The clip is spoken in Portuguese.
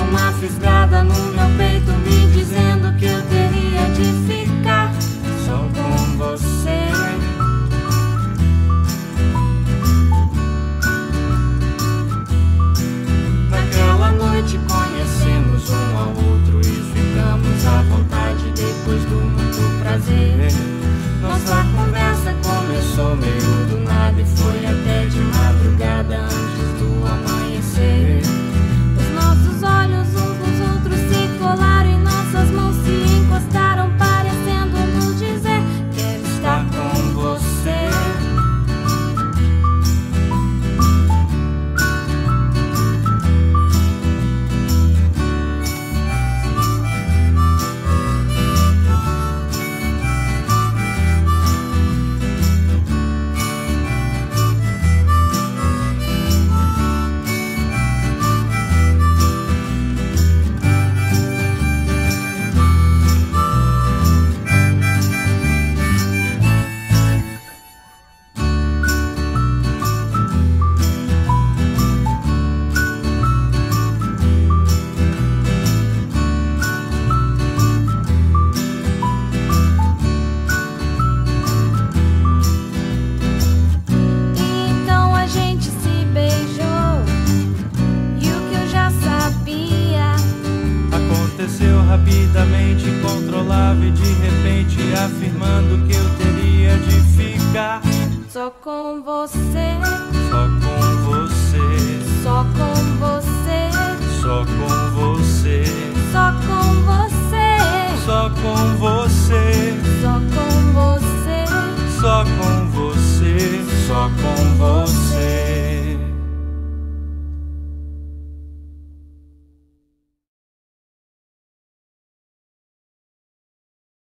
uma fisgada no meu peito, me dizendo que eu teria de ficar só com você. Naquela noite conhecemos um ao outro e ficamos à vontade depois do muito prazer. Nossa conversa começou meio do nada e foi até de madrugada antes do amanhecer. Os nossos olhos uns nos outros se colaram e nossas mãos se encostaram, parecendo nos dizer: quero estar com você. Aconteceu rapidamente, incontrolável e de repente afirmando que eu teria de ficar só com você, só com você, só com você, só com você, só com você, só com você, só com você, só com você, só com você.